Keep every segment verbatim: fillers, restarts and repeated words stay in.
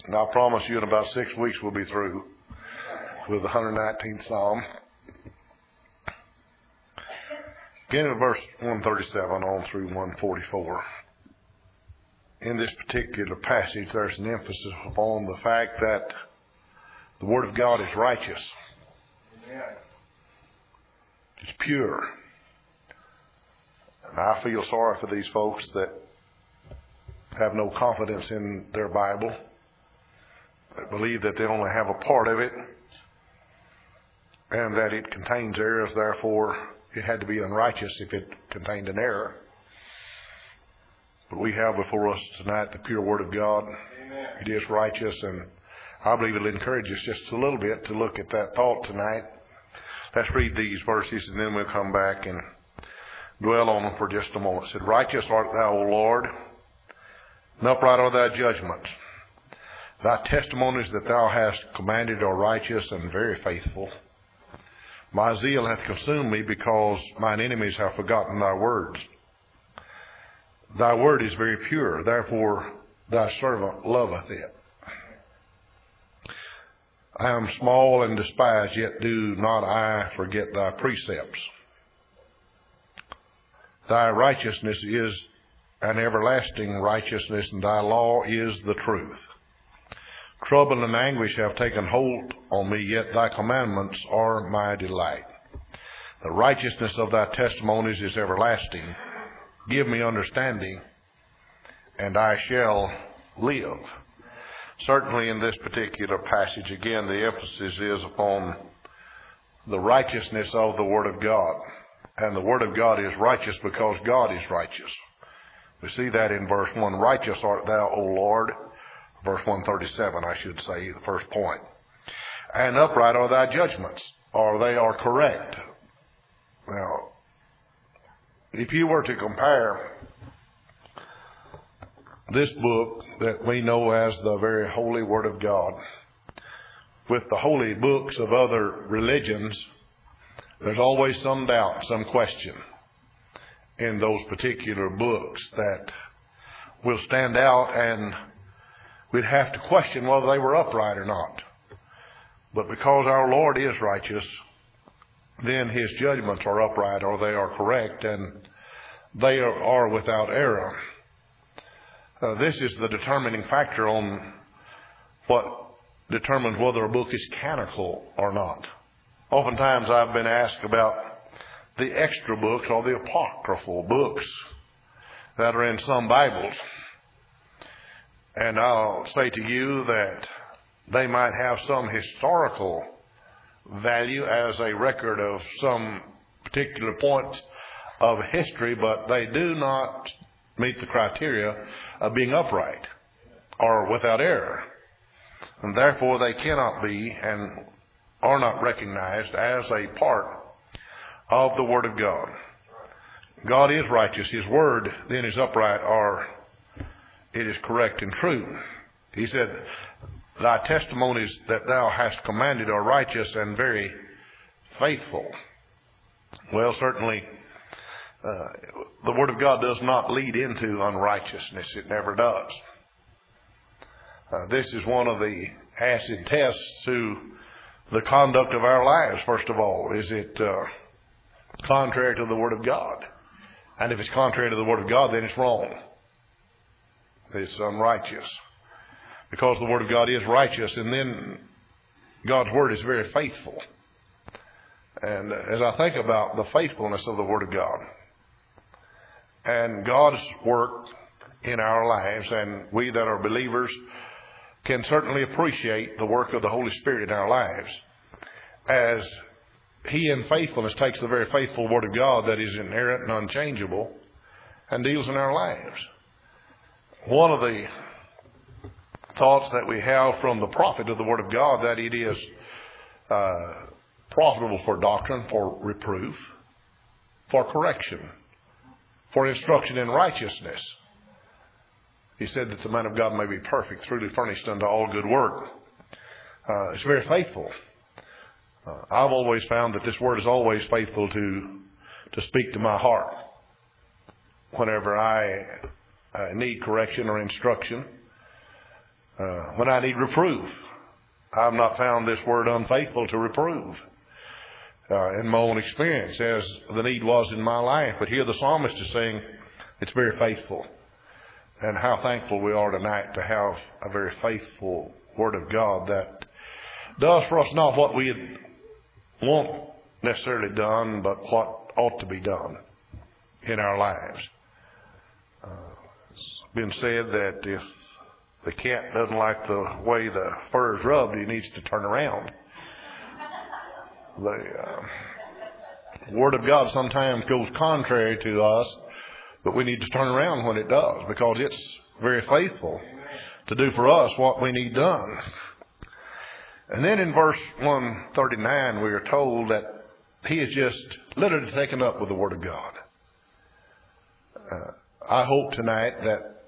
And I promise you in about six weeks we'll be through with the one hundred nineteenth Psalm. Beginning with verse one thirty-seven on through one forty-four. In this particular passage, there's an emphasis upon the fact that the Word of God is righteous. Amen. It's pure. And I feel sorry for these folks that have no confidence in their Bible, that believe that they only have a part of it, and that it contains errors, therefore it had to be unrighteous if it contained an error. But we have before us tonight the pure Word of God. Amen. It is righteous, and I believe it'll encourage us just a little bit to look at that thought tonight. Let's read these verses, and then we'll come back and dwell on them for just a moment. It said, Righteous art thou, O Lord, and upright are thy judgments. Thy testimonies that thou hast commanded are righteous and very faithful. My zeal hath consumed me, because mine enemies have forgotten thy words. Thy word is very pure, therefore thy servant loveth it. I am small and despised, yet do not I forget thy precepts. Thy righteousness is an everlasting righteousness, and thy law is the truth. Trouble and anguish have taken hold on me, yet thy commandments are my delight. The righteousness of thy testimonies is everlasting. Give me understanding, and I shall live. Certainly in this particular passage, again, the emphasis is upon the righteousness of the Word of God. And the Word of God is righteous because God is righteous. We see that in verse one. Righteous art thou, O Lord. Verse one thirty-seven, I should say, the first point. And upright are thy judgments, or they are correct. Now, if you were to compare this book that we know as the very holy Word of God with the holy books of other religions, there's always some doubt, some question in those particular books that will stand out, and we'd have to question whether they were upright or not. But because our Lord is righteous, then His judgments are upright, or they are correct, and they are, are without error. Uh, this is the determining factor on what determines whether a book is canonical or not. Oftentimes I've been asked about the extra books or the apocryphal books that are in some Bibles. And I'll say to you that they might have some historical value as a record of some particular points of history, but they do not meet the criteria of being upright or without error. And therefore they cannot be and are not recognized as a part of the Word of God. God is righteous. His Word then is upright, or it is correct and true. He said, Thy testimonies that thou hast commanded are righteous and very faithful. Well, certainly, uh, the Word of God does not lead into unrighteousness. It never does. Uh, this is one of the acid tests to the conduct of our lives, first of all. Is it uh, contrary to the Word of God? And if it's contrary to the Word of God, then it's wrong. It's unrighteous. Because the Word of God is righteous, and then God's Word is very faithful. And as I think about the faithfulness of the Word of God and God's work in our lives, and we that are believers can certainly appreciate the work of the Holy Spirit in our lives, as He in faithfulness takes the very faithful Word of God that is inerrant and unchangeable and deals in our lives. One of the thoughts that we have from the prophet of the Word of God, that it is uh, profitable for doctrine, for reproof, for correction, for instruction in righteousness. He said that the man of God may be perfect, truly furnished unto all good work. Uh, it's very faithful. Uh, I've always found that this Word is always faithful to to speak to my heart whenever I uh, need correction or instruction. Uh, when I need reproof, I've not found this word unfaithful to reprove uh, in my own experience as the need was in my life. But here the psalmist is saying it's very faithful. And how thankful we are tonight to have a very faithful Word of God that does for us not what we want necessarily done, but what ought to be done in our lives. Uh, it's been said that if the cat doesn't like the way the fur is rubbed, he needs to turn around. The uh, Word of God sometimes goes contrary to us, but we need to turn around when it does, because it's very faithful to do for us what we need done. And then in verse one thirty-nine, we are told that he is just literally taken up with the Word of God. Uh, I hope tonight that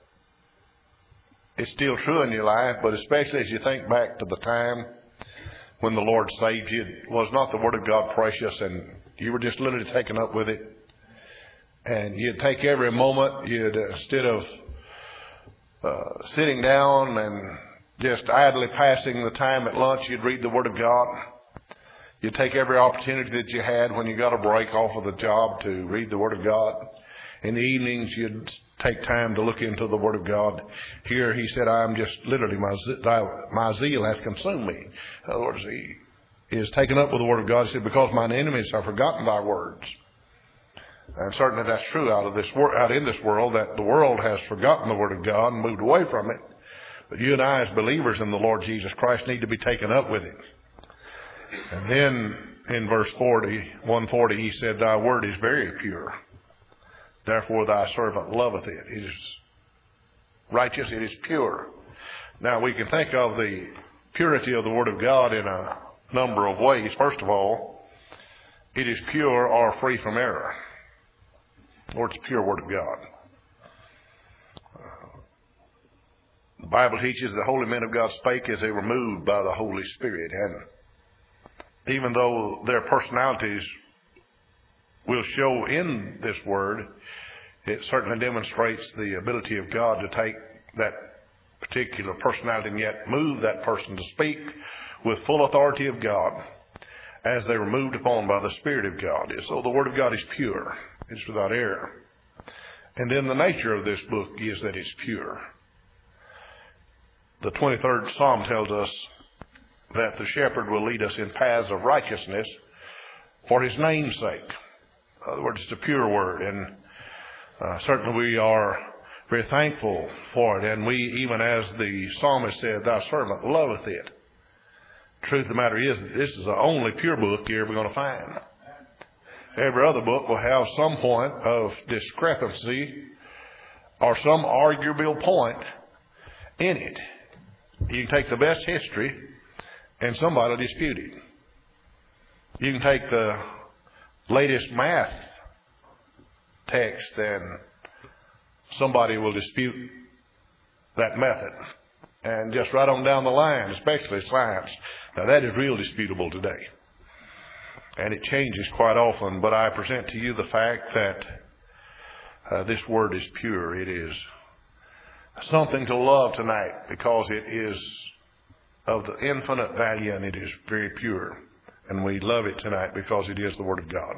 it's still true in your life, but especially as you think back to the time when the Lord saved you, was not the Word of God precious and you were just literally taken up with it? And you'd take every moment, you'd, uh, instead of uh, sitting down and just idly passing the time at lunch, you'd read the Word of God. You'd take every opportunity that you had when you got a break off of the job to read the Word of God. In the evenings, you'd take time to look into the Word of God. Here he said, I am just literally, my, thy, my zeal hath consumed me. In other words, he is taken up with the Word of God. He said, because mine enemies have forgotten thy words. And certainly that's true out of this wor- out in this world, that the world has forgotten the Word of God and moved away from it. But you and I, as believers in the Lord Jesus Christ, need to be taken up with it. And then in verse forty, one forty, he said, thy word is very pure. Therefore thy servant loveth it. It is righteous, it is pure. Now we can think of the purity of the Word of God in a number of ways. First of all, it is pure or free from error. Or it's a pure Word of God. Uh, the Bible teaches the holy men of God spake as they were moved by the Holy Spirit. And even though their personalities will show in this Word, it certainly demonstrates the ability of God to take that particular personality and yet move that person to speak with full authority of God as they were moved upon by the Spirit of God. So the Word of God is pure. It's without error. And then the nature of this book is that it's pure. The twenty-third Psalm tells us that the shepherd will lead us in paths of righteousness for his name's sake. In other words, it's a pure word. And uh, certainly we are very thankful for it. And we, even as the psalmist said, thy servant loveth it. The truth of the matter is, this is the only pure book you're ever going to find. Every other book will have some point of discrepancy or some arguable point in it. You can take the best history and somebody will dispute it. You can take the latest math text and somebody will dispute that method. And just right on down the line, especially science. Now that is real disputable today. And it changes quite often, but I present to you the fact that uh, this word is pure. It is something to love tonight because it is of the infinite value and it is very pure. And we love it tonight because it is the Word of God.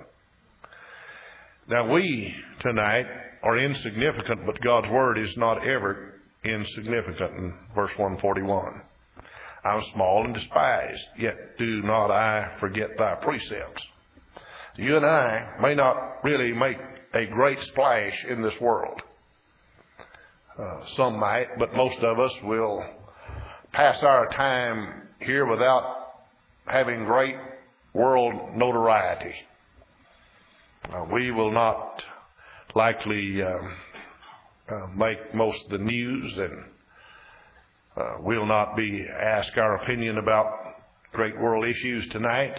Now we tonight are insignificant, but God's Word is not ever insignificant in verse one forty-one. I'm small and despised, yet do not I forget thy precepts. You and I may not really make a great splash in this world. Uh, some might, but most of us will pass our time here without having great world notoriety. Uh, we will not likely uh, uh, make most of the news, and Uh, we'll not be asked our opinion about great world issues tonight.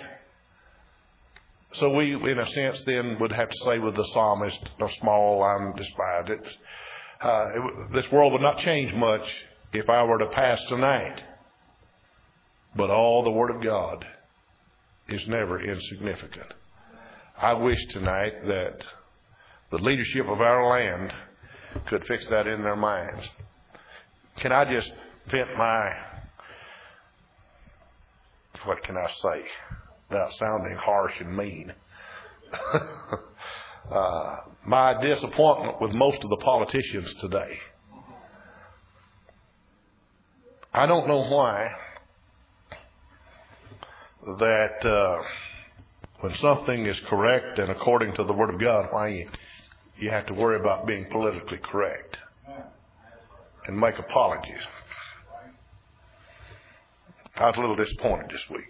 So we, in a sense, then would have to say with the psalmist, "I'm small, I'm despised." It's, uh, it, this world would not change much if I were to pass tonight. But all the Word of God is never insignificant. I wish tonight that the leadership of our land could fix that in their minds. Can I just vent my, what can I say, without sounding harsh and mean. uh, my disappointment with most of the politicians today. I don't know why that uh, when something is correct and according to the Word of God, why you, you have to worry about being politically correct and make apologies. I was a little disappointed this week.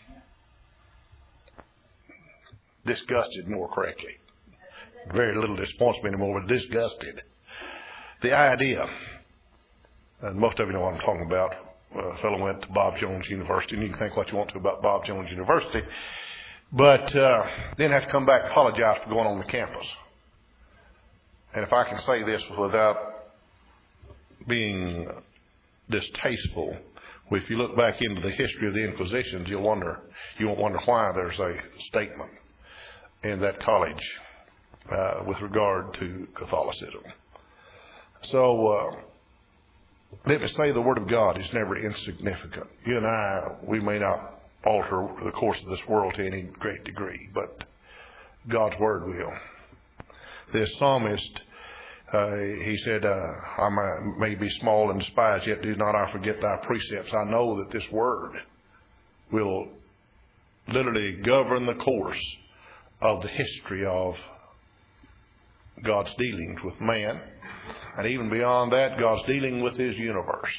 Disgusted, more correctly. Very little disappoints me anymore, but disgusted. The idea, and most of you know what I'm talking about, a fellow went to Bob Jones University, and you can think what you want to about Bob Jones University, but uh, then have to come back and apologize for going on the campus. And if I can say this without being distasteful, if you look back into the history of the Inquisitions, you'll wonder, you won't wonder why there's a statement in that college uh, with regard to Catholicism. So, uh, let me say the Word of God is never insignificant. You and I, we may not alter the course of this world to any great degree, but God's Word will. This psalmist, uh, he said, uh, I may be small and despised, yet do not I forget thy precepts. I know that this Word will literally govern the course of the history of God's dealings with man. And even beyond that, God's dealing with His universe.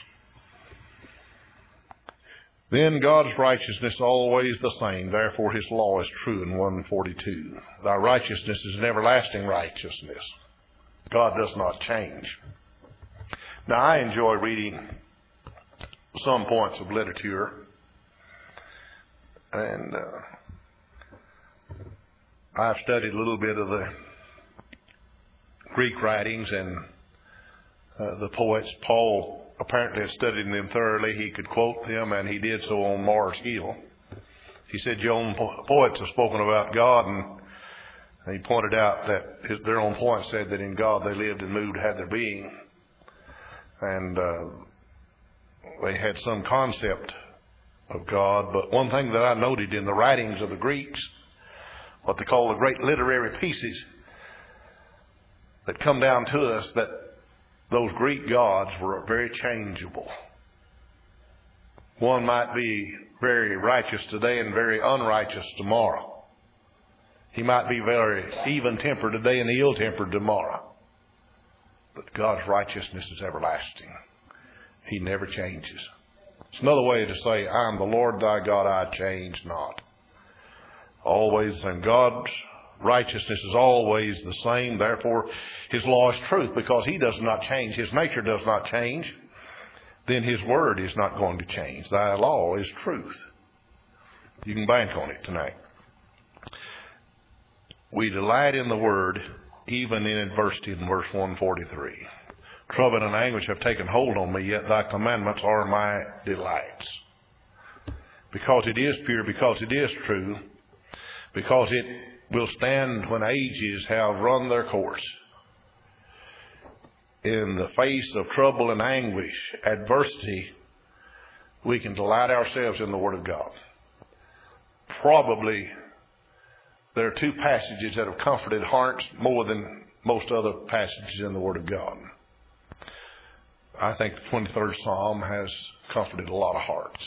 Then God's righteousness always the same. Therefore His law is true in one forty-two. Thy righteousness is an everlasting righteousness. God does not change. Now I enjoy reading some points of literature. And uh, I've studied a little bit of the Greek writings and uh, the poets. Paul apparently had studied them thoroughly. He could quote them, and he did so on Mars Hill. He said, your own po- poets have spoken about God, and he pointed out that his, their own poet said that in God they lived and moved, had their being. And uh, they had some concept of God. But one thing that I noted in the writings of the Greeks, what they call the great literary pieces that come down to us, that those Greek gods were very changeable. One might be very righteous today and very unrighteous tomorrow. He might be very even-tempered today and ill-tempered tomorrow. But God's righteousness is everlasting. He never changes. It's another way to say, I am the Lord thy God, I change not. Always, and God's righteousness is always the same. Therefore, His law is truth, because He does not change. His nature does not change. Then His word is not going to change. Thy law is truth. You can bank on it tonight. We delight in the word, even in adversity, in verse one forty-three. Trouble and anguish have taken hold on me, yet thy commandments are my delights. Because it is pure, because it is true, because it will stand when ages have run their course. In the face of trouble and anguish, adversity, we can delight ourselves in the Word of God. Probably there are two passages that have comforted hearts more than most other passages in the Word of God. I think the twenty-third Psalm has comforted a lot of hearts.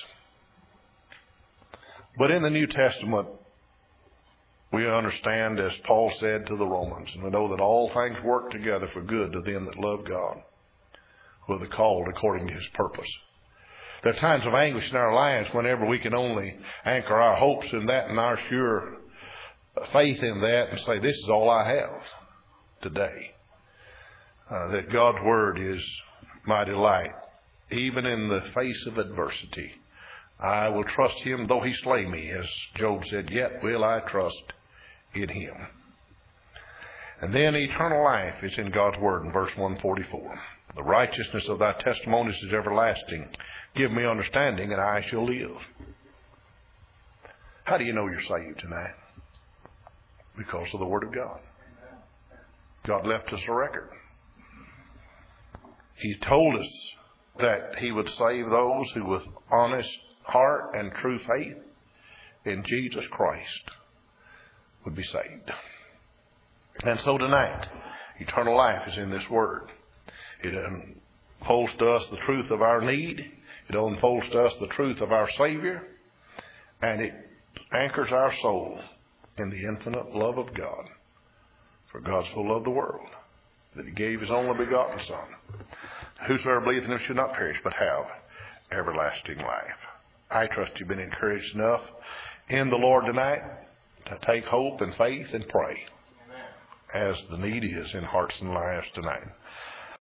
But in the New Testament, we understand, as Paul said to the Romans, and we know that all things work together for good to them that love God, who are the called according to His purpose. There are times of anguish in our lives whenever we can only anchor our hopes in that and our sure faith in that and say, this is all I have today. Uh, that God's Word is my delight. Even in the face of adversity, I will trust Him though He slay me. As Job said, yet will I trust in Him. And then eternal life is in God's Word in verse one forty-four. The righteousness of thy testimonies is everlasting. Give me understanding and I shall live. How do you know you're saved tonight? Because of the Word of God. God left us a record. He told us that He would save those who with honest heart and true faith in Jesus Christ would be saved. And so tonight, eternal life is in this Word. It unfolds to us the truth of our need. It unfolds to us the truth of our Savior. And it anchors our soul in the infinite love of God. For God so loved the world that He gave His only begotten Son. Whosoever believeth in Him should not perish, but have everlasting life. I trust you've been encouraged enough in the Lord tonight to take hope and faith and pray as the need is in hearts and lives tonight.